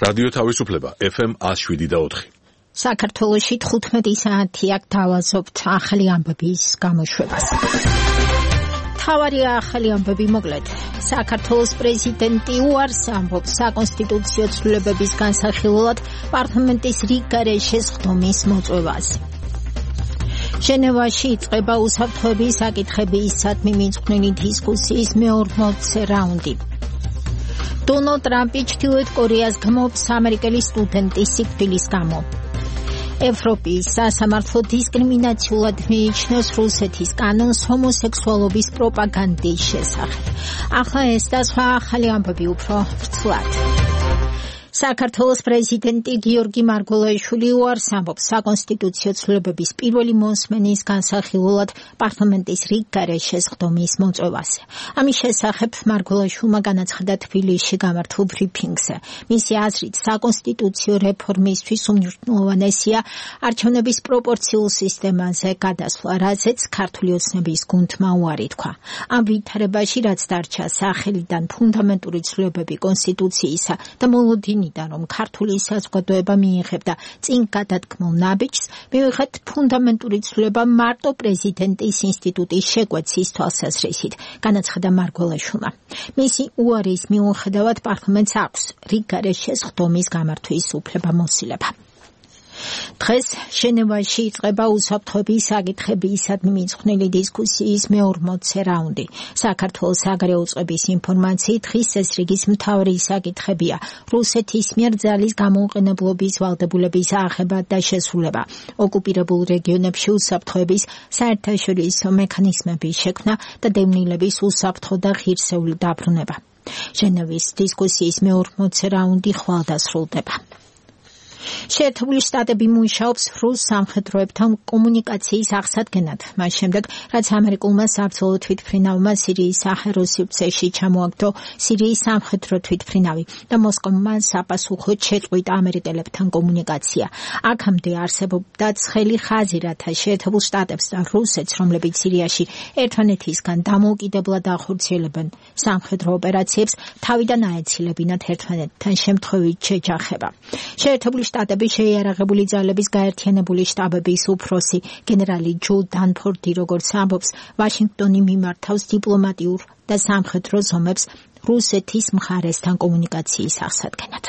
რადიო თავისუფლება FM 107.4. საქართველოში 15 საათი აქ დავაზობთ ახალი ამბების გამოშვებას. თავარია ახალი ამბები მოკლედ. საქართველოს პრეზიდენტი უარს ამბობს საკონსტიტუციო ცვლილებების განსახილველად პარლამენტის რიგგარეშე სხდომის მოწვევას. ჟენევაში იწყება უსაფრთხოების საკითხებისადმი მიძღვნილი დისკუსიის მე-40 რაუნდი. დონალდ ტრამპი ჩრდილოეთ კორეას გმობს ამერიკელი სტუდენტის სიკვდილის გამო. ევროპის სასამართლო დისკრიმინაციულად მიიჩნევს რუსეთის კანონს ჰომოსექსუალობის პროპაგანდის შესახებ. ახლა ეს და სხვა ახალი ამბები უფრო ვრცლად. საქართველოს პრეზიდენტი გიორგი მარგველაშვილი უარს ამბობს საკონსტიტუციო ცვლილებების პირველი მოსმენის განსახილველად პარლამენტის რიგგარეშე სხდომის მოწვევაზე. ამის შესახებ მარგველაშვილმა განაცხადა თბილისში გამართულ ბრიფინგზე. მისი აზრით, საკონსტიტუციო რეფორმისთვის უმნიშვნელოვანესია არჩევნების პროპორციულ სისტემაზე გადასვლა, რაზეც ქართული ოცნების გუნდმა უარი თქვა. ამ ვითარებაში რაც დარჩა სახელიდან ფუნდამენტური ცვლილებები კონსტიტუციისა და მოლოდინი რომ ქართული საზოგადოება მიიღებდა წინ გადადგმულ ნაბიჯს, მივიღეთ ფუნდამენტური ცვლილება მარტო პრეზიდენტის ინსტიტუტის შეკვეცის თვალსაზრისით, განაცხადა მარგველაშვილმა. მისი უარის მიუხედავად პარლამენტს აქვს რიგგარეშე სხდომის გამართვის უფლება-მოსილება. დღეს ჟენევაში იწყება უსაფრთხოების საკითხებისადმი მიძღვნილი დისკუსიის მე-40 რაუნდი. საქართველოს საგარეო უწყების ინფორმაციით დღის ეს რიგის მთავარი საკითხებია რუსეთის მიერ ძალის გამოუყენებლობის ვალდებულების აღება და შესრულება, ოკუპირებულ რეგიონებში უსაფრთხოების საერთაშორისო მექანიზმების შექმნა და დევნილების უსაფრთხო და ღირსეული დაბრუნება. ჟენევის დისკუსიის მე-40 რაუნდი ხვალ დასრულდება. შეერთებული შტატები მუშაობს რუს სამხედროებთან კომუნიკაციის აღსადგენად, მას შემდეგ, რაც ამერიკულმა საბრძოლო თვითმფრინავმა სირიის საჰაერო სივრცეში ჩამოაგდო სირიის სამხედრო თვითმფრინავი და მოსკოვმა საპასუხოდ შეწყვიტა ამერიკელებთან კომუნიკაცია. აქამდე არსებობდა ცხელი ხაზი, რათა შეერთებულ შტატებს და რუსეთს, რომლებიც სირიაში ერთმანეთისგან დამოუკიდებლად ახორციელებენ სამხედრო ოპერაციებს, თავიდან აეცილებინათ ერთმანეთთან შემთხვევით შეჯახება. შეერთებული შტატების შეიარაღებული ძალების გაერთიანებული შტაბების უფროსი გენერალი ჯო დანფორდი, როგორც ამბობს, ვაშინგტონი მიმართავს დიპლომატიურ და სამხედრო ზომებს რუსეთის მხარესთან კომუნიკაციის აღსადგენად.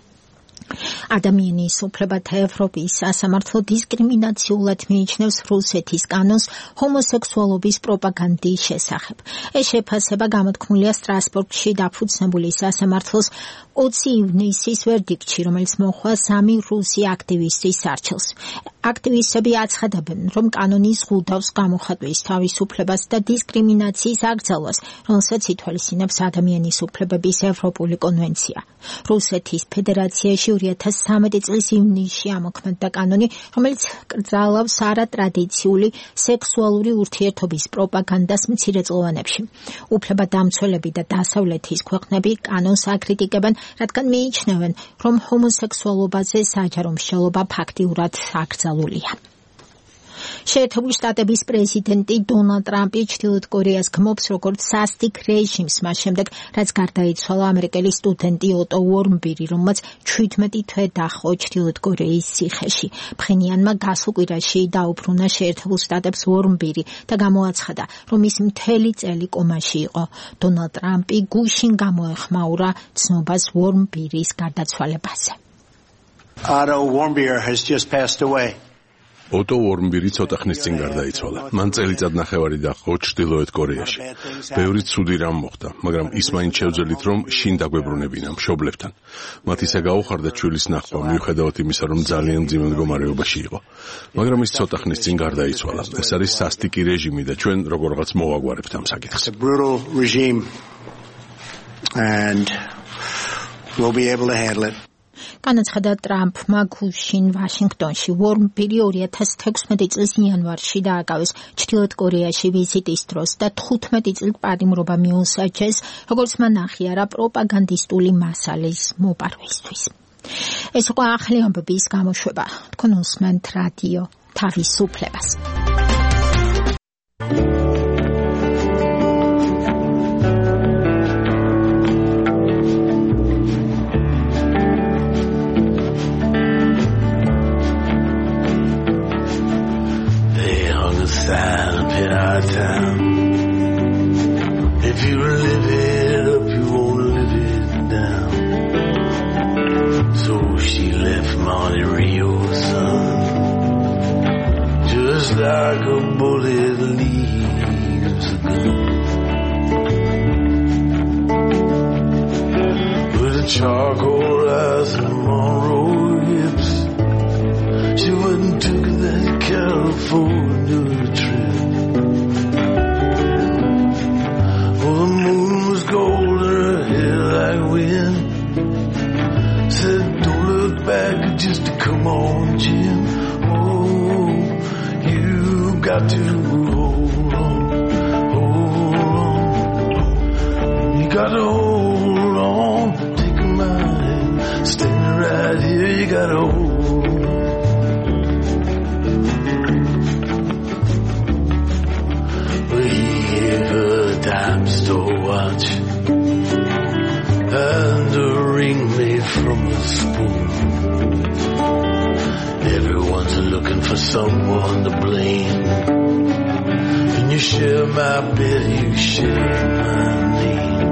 ადამიანის უფლებათა ევროპის სასამართლო დისკრიმინაციულად მიიჩნევს რუსეთის კანონს ჰომოსექსუალობის პროპაგანდის შესახებ. ეს შეფასება გამოთქმულია სტრასბურგში დაფუძნებული სასამართლოს 20 ივნისის ვერდიქტში, რომელიც მოჰყვა 3 რუსი აქტივისტის არჩევს. აქტივისტები აცხადებენ, რომ კანონი ზღუდავს გამოხატვის თავისუფლებას და დისკრიმინაციის აკრძალვას, რომელსაც ითვალისწინებს ადამიანის უფლებების ევროპული კონვენცია. რუსეთის ფედერაციაში 2013 წლის ივნისში ამოქმედდა კანონი, რომელიც კრძალავს არატრადიციული სექსუალური ურთიერთობის პროპაგანდას მცირეწლოვანებში. უფლებადამცველები და დასავლეთის ქვეყნები კანონს აკრიტიკებენ, რადგან მიიჩნევენ, რომ ჰომოსექსუალობაზე საჯარო მსჯელობა ფაქტიურად აკრძალულია. შეერთებული შტატების პრეზიდენტი დონალდ ტრამპი ჩრდილოეთ კორეას გმობს როგორც სასტიკ რეჟიმს, მას შემდეგ, რაც გარდაიცვალა ამერიკელი სტუდენტი ოტო უორმბირი, რომელმაც 17 თვე დაჰყო ჩრდილოეთ კორეის ციხეში. ფხენიანმა გასულ კვირაში დაუბრუნა შეერთებულ შტატებს უორმბირი და გამოაცხადა, რომ ის მთელი წელი კომაში იყო. დონალდ ტრამპი გუშინ გამოეხმაურა ცნობას უორმბირის გარდაცვალებაზე. Otto Warmbier has just passed away. ოტო უორმბირი ცოტა ხნის წინ გარდაიცვალა. მან წელიწადნახევარი დაჰყო ჩრდილოეთ კორეაში. ბევრი ცუდი რამ მოხდა, მაგრამ ის მაინც შევძელით, რომ შინ დაგვებრუნებინა მშობლებთან. მათ ისე გაუხარდა ჩვილის ნახვა, მიუხედავად იმისა, რომ ძალიან მძიმე მდგომარეობაში იყო. მაგრამ ის ცოტა ხნის წინ გარდაიცვალა. ეს არის სასტიკი რეჟიმი და ჩვენ როგორღაც მოვაგვარებთ ამ საკითხს. It's a brutal regime and we'll be able to handle it. განაცხადა ტრამპმა გუშინ ვაშინგტონში. უორმბირი 2016 წლის იანვარში დააკავეს ჩრდილოეთ კორეაში ვიზიტის დროს და 15 წლით პატიმრობა მიუსაჯეს, როგორც მან აღიარა პროპაგანდისტული მასალის მოპარვისთვის. ეს იყო ახალი ამბების გამოშვება. თქვენ უსმენთ რადიო თავისუფლებას. hung a sign up in our town. If you live it up, you won't live it down. So she left Monte Rio, son, just like a bullet leaves a gun. With a charcoal eyes and Monroe hips, she went and took that California trip. Oh, the moon was gold and her hair like wind. Said, don't look back, just to come on, Jim. Oh, you got to hold on, hold on. You got to hold on, take a mind, standing right here, you got to hold on. Well, he gave her a dime store watch and a ring made from a spoon. Everyone's looking for someone to blame. When you share my bed, you share my name.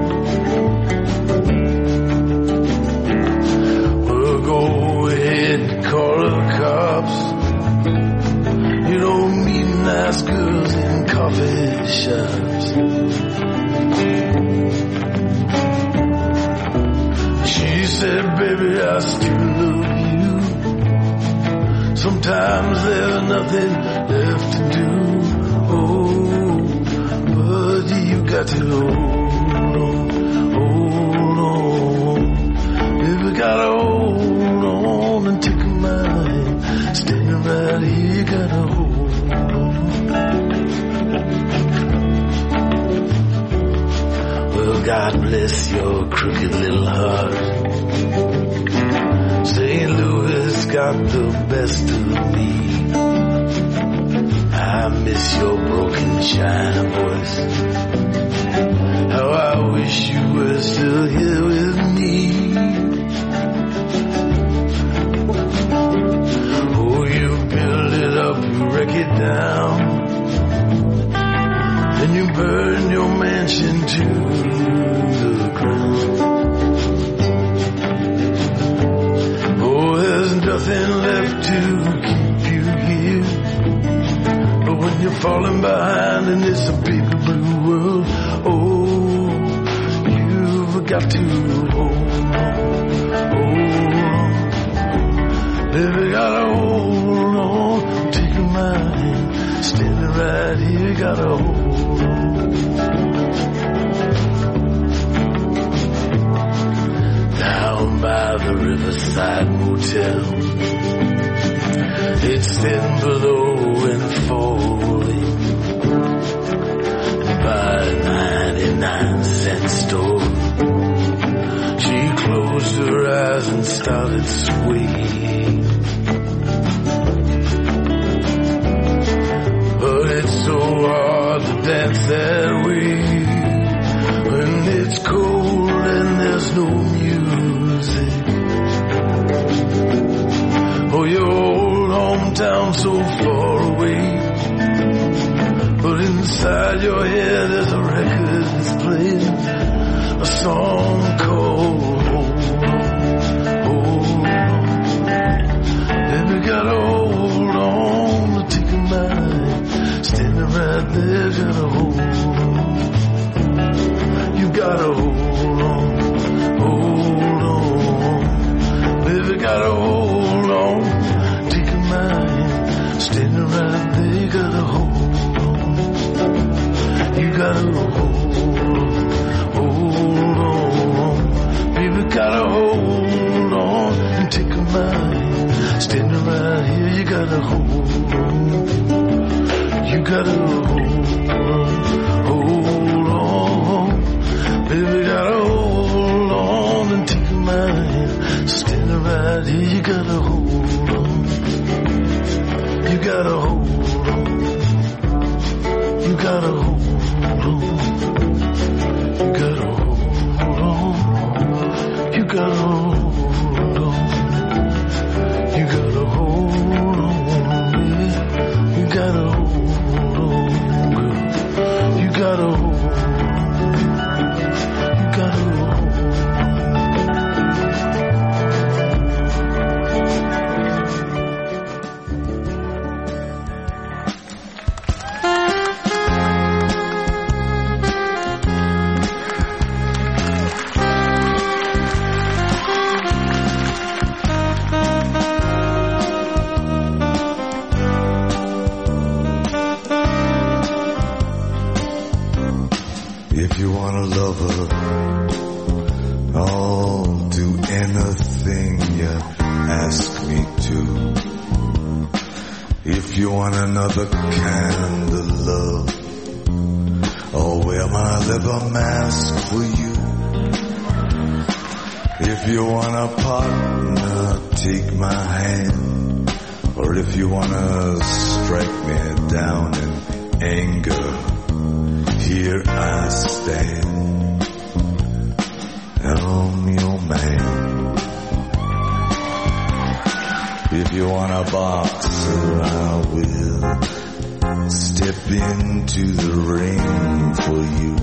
Well, go ahead and call the cops. You don't meet nice girls in coffee shops. She said, baby, I still love you. Sometimes there's nothing left to do. Oh, but you got to hold on. Baby, gotta hold on and take a mind. Standing right here, you gotta hold on. Well, God bless your crooked little heart. St. Louis got the best of me. I miss your broken China voice. How I wish you were still here with me. Oh, you build it up, you wreck it down, and you burn your mansion to the ground. Oh, there's nothing left to keep you here. But when you're falling behind and it's a big blue world, oh, you've got to hold on, hold on. Baby, gotta hold on, take a mind, standing right here, gotta hold on. Down by the Riverside Motel, it's thin below and falling. By a 99-cent store, she closed her eyes and started swaying. But it's so hard to dance that way when it's cold and there's no music. Oh, your old hometown so far away, but inside your head there's a record that's playing a song called Hold On, Hold On. Baby, gotta hold on to take a mind, standing right there, gotta hold on. You gotta hold on, hold on. Baby, gotta hold on, take a mind, standing right there, gotta hold on. You gotta hold on. Baby, gotta hold on and take a mind, standing right here, you gotta hold on. You gotta hold on. Baby, gotta hold on and take a mind, standing right here, you gotta hold on. You gotta hold on. You gotta hold on. You gotta hold on. You gotta hold on. You gotta hold on, baby. You gotta hold on. gotta hold. You gotta hold. If you want a lover, I'll do anything you ask me to. If you want another kind of love, I'll wear my leather mask for you. If you want a partner, take my hand. Or if you want to strike me down in anger, here I stand, I'm your man. If you want a boxer, I will step into the ring for you.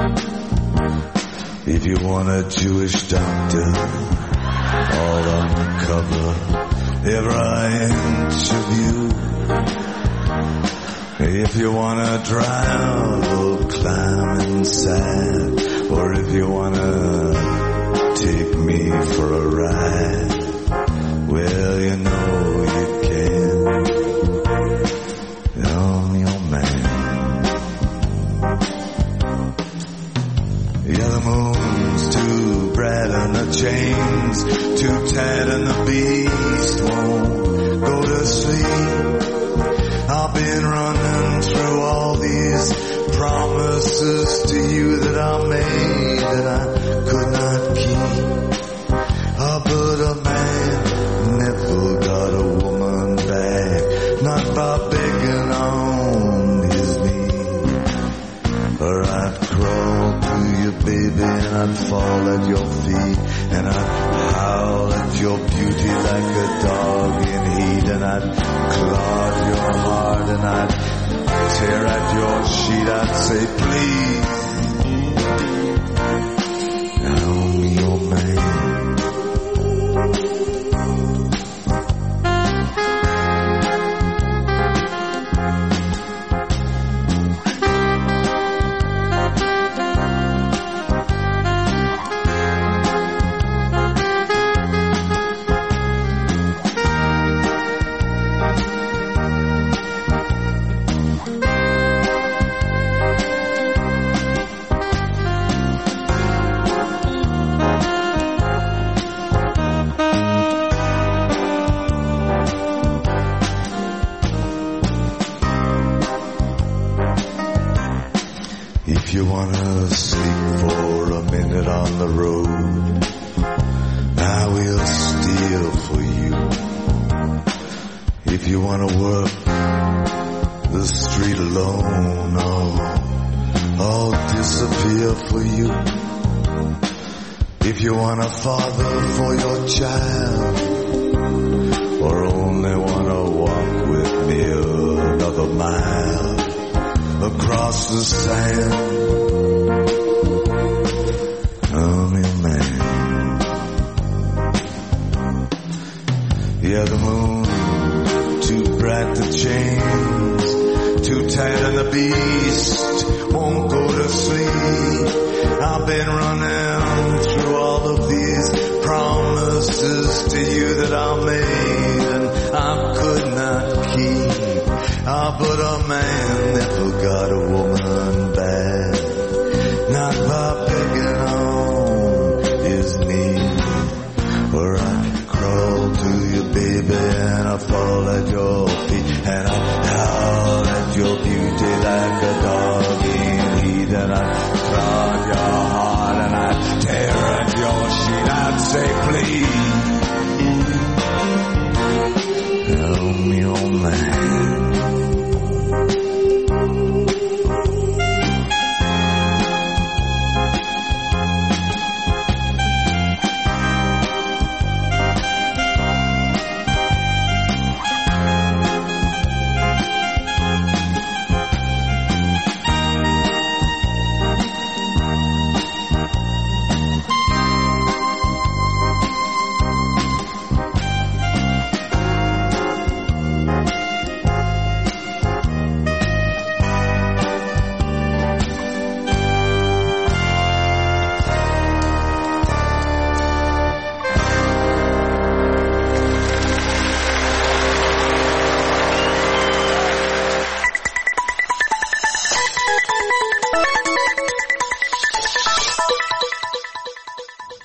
If you want a Jewish doctor, I'll uncover every inch of you. If you wanna drive or climb inside, or if you wanna take me for a ride, well, you know you can. I'm your man. Yeah, the moon's too bright and the chains too tight and the beast won't go to sleep. I've been running through all these promises to you that I made that I could not keep. But a man never got a woman back, not by begging on his knees. Or I'd crawl to you, baby, and I'd fall at your feet, and I'd howl at your beauty like a dog in heat, and I'd clog your heart, and I'd tear at your sheet. I'd say, please, I'm your man. If you wanna sleep for a minute on the road, I will steal for you. If you wanna work the street alone, I'll disappear for you. If you want a father for your child, or only wanna walk with me another mile across the sand, I'm your man. Yeah, the moon too bright, the chains too tight, and the beast won't go to sleep. I've been running through all of these promises to you that I made and I could not keep. But a man never got a woman back, not by begging on his knees. Or I'd crawl to you, baby, and I'd fall at your feet, and I'd howl at your beauty like a dog in heat, and I'd clog your heart, and I'd tear at your sheet. I'd say, please, I'm your man.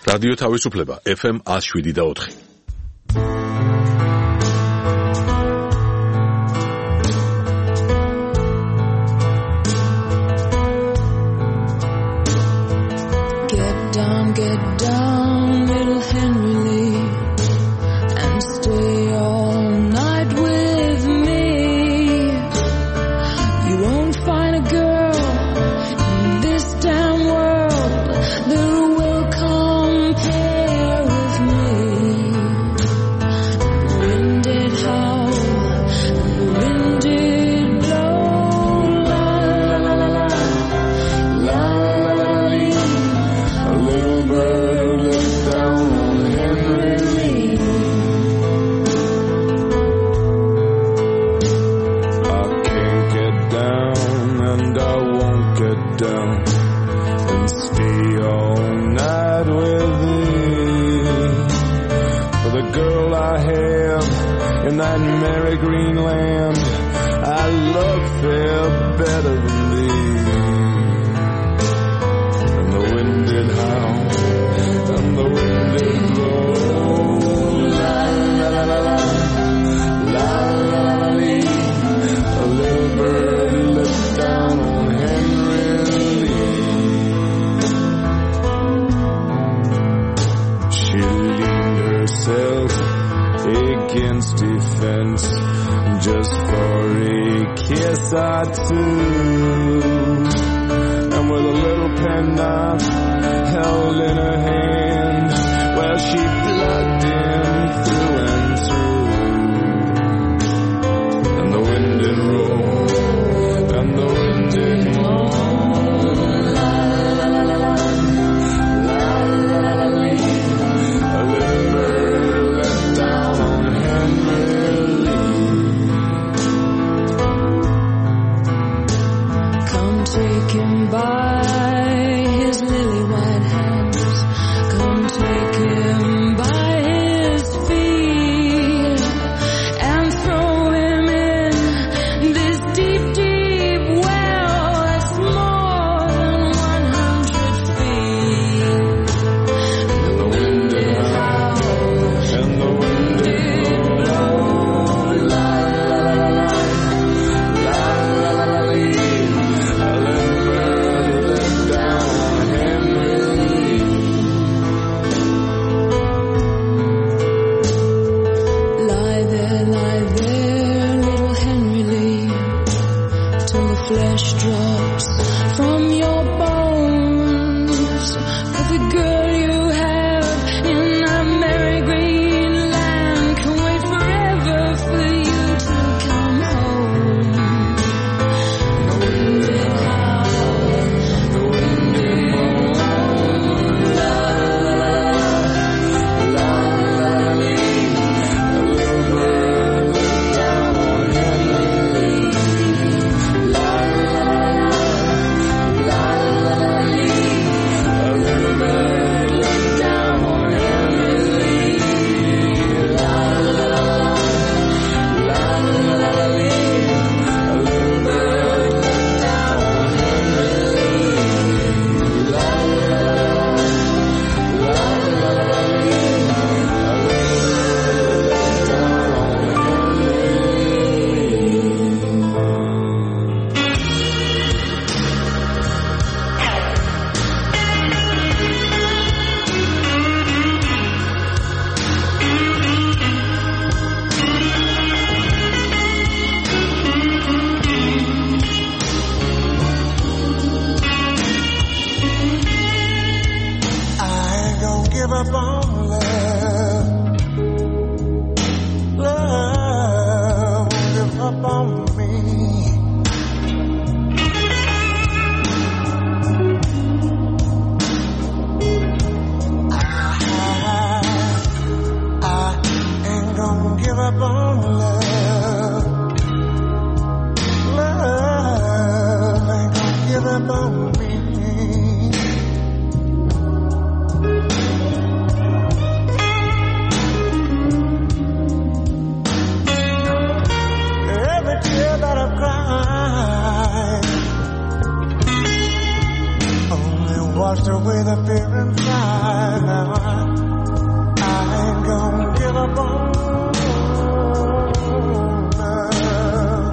რადიო თავისუფლება FM 107.4. Get down, little Henry Lee, and stay all night with me. You won't find a girl in this damn world that will compare with me. The wind did howl, and the wind did blow, la la la la la, la la la la. A little bird looked down on Henry Lee. I can't get down and I won't get down and stay all night with thee. For the girl I have in that merry green land, I love fair better than thee. And the wind did howl and the wind did blow, la la la la la, la la la lee. A little bird looked down on Henry Lee. She leaned herself against a fence just for a kiss or two, and with a little penknife held in her hand, well, she plugged him through and through. And the wind did roll, and the wind did moan, la la la la la, la la la la la. A little bird let down on Henry Lee. Come take him by his lily white hands. Come take him by his feet and throw him in this deep, deep well that's more than 100 feet. And the wind did howl and the wind did blow, la la la la la, la la la la. A little bird let down on Henry Lee. Lie there, little Henry Lee, till the flesh drops from your bones. But the girl you have in that merry green land can wait forever for you to come home. The wind did howl, the wind did moan, la la la la, la la la la. A little bird looked down on Henry Lee, la la la la, la la la la. A little bird looked down on Henry Lee, la la la la, la la la la. A little bird looked down on Henry Lee, la la la la, la la la la. A little bird looked down on I ain't gonna give up on love. Love won't give up on me. I ain't gonna give up on love. Love ain't gonna give up on me. washed away the fear inside. Now I ain't gonna give up on love.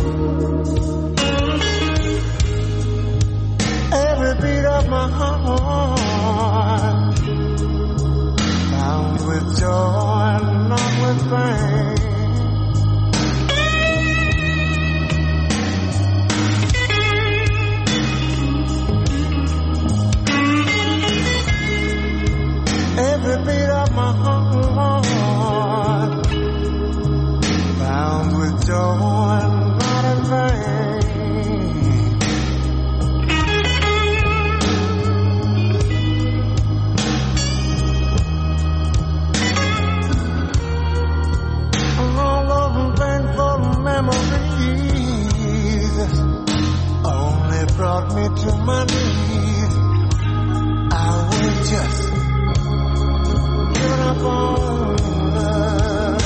Every beat of my heart bound with joy and not with pain. Every beat of my heart bound with joy and not in vain. All those painful memories only brought me to my knees. I was just giving up on love.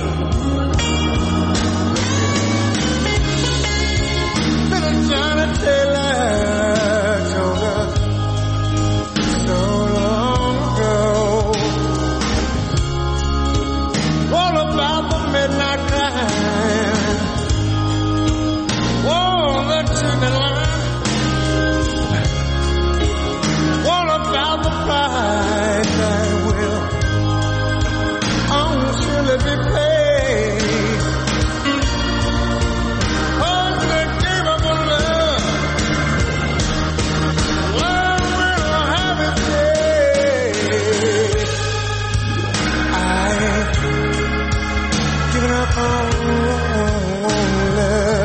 Little Johnny Taylor told us so long ago all about the midnight climb, all the chicken line, all about the price that will surely be paid. Unforgivable love, love will have its day. I ain't giving up on love.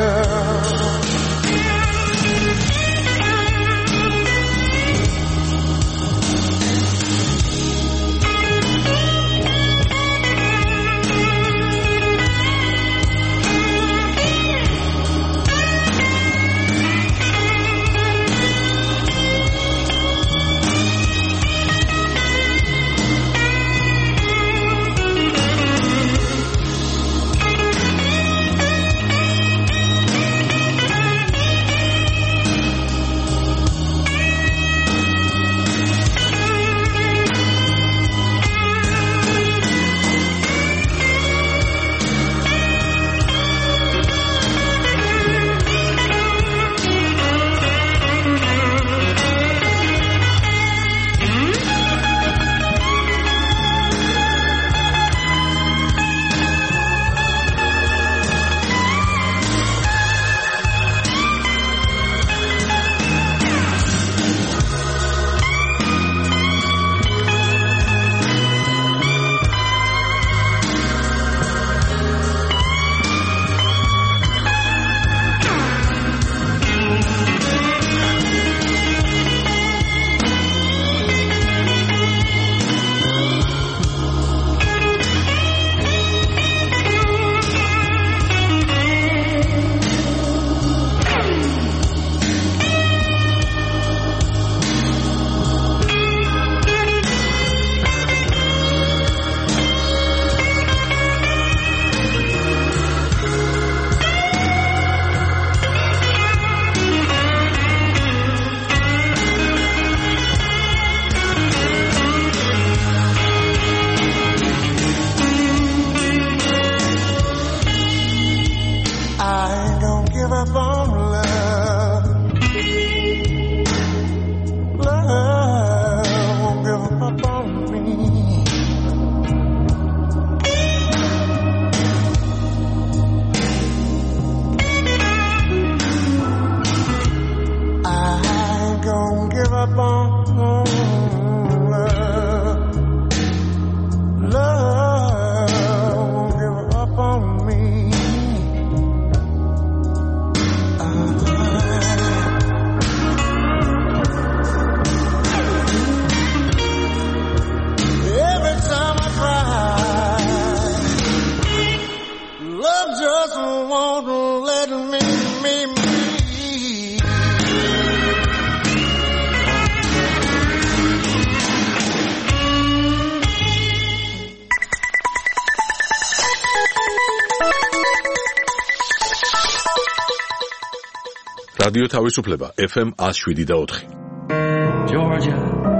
რადიო თავისუფლება FM 107.4. Georgia,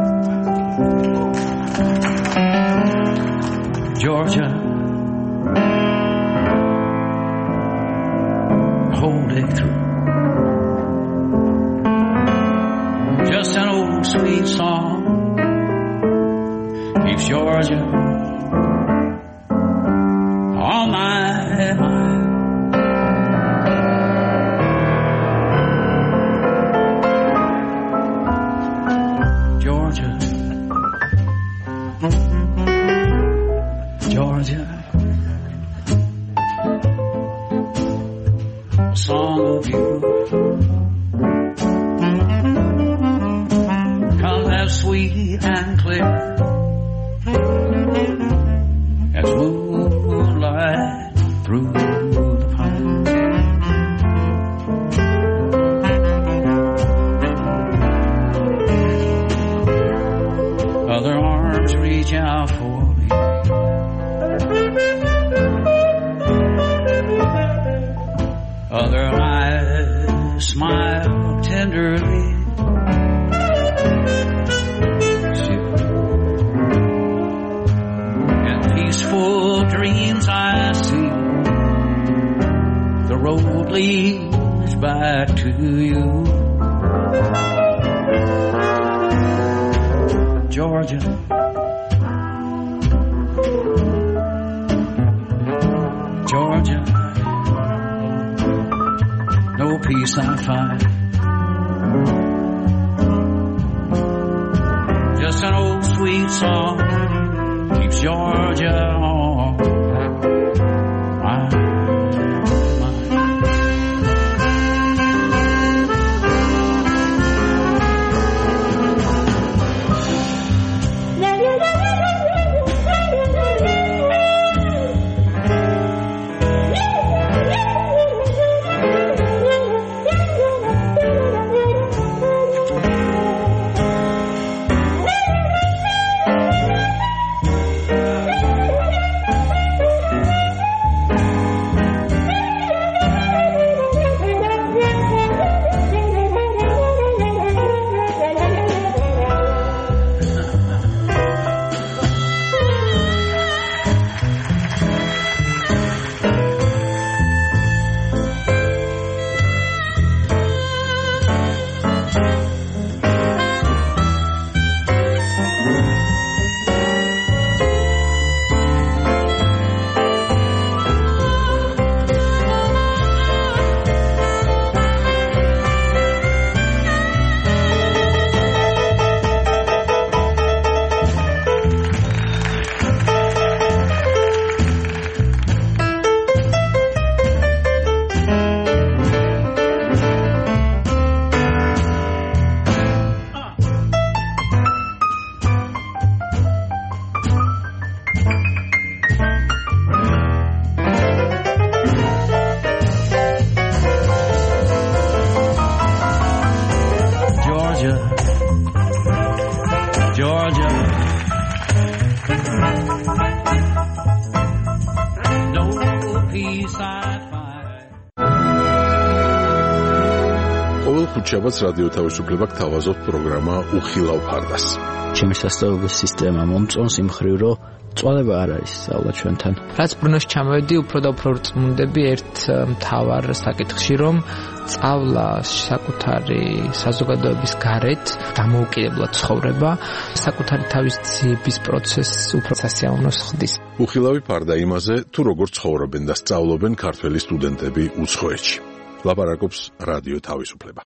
Georgia, hold it through. Just an old sweet song keeps Georgia on my mind. Georgia, Georgia, a song of you. Come as sweet and clear as moonlight through the pine. Other arms reach out for me. Other eyes smile tenderly. And peaceful dreams I see. The road leads back to you. Georgia, Georgia, no peace I find. Just an old sweet song keeps Georgia on my mind. Georgia, no peace I find. ყოველ ხუთშაბათს რადიო თავისუფლება გთავაზობთ პროგრამა უხილავ ფარდას. ჩემი სასწავლებლების სისტემა მომწონს იმ მხრივ, რომ წვალება არ არის სწავლა ჩვენთან. რაც ბრუნოში ჩამოვედი, უფრო და უფრო რწმუნდები ერთ მთავარ საკითხში, რომ სწავლა საკუთარი საზოგადოების გარეთ დამოუკიდებლად ცხოვრება, საკუთარი თავის ძიების პროცესს უფრო სასიამოვნოს ხდის. უხილავი ფარდა იმაზე, თუ როგორ ცხოვრობენ და სწავლობენ ქართველი სტუდენტები უცხოეთში. ლაპარაკობს რადიო თავისუფლება.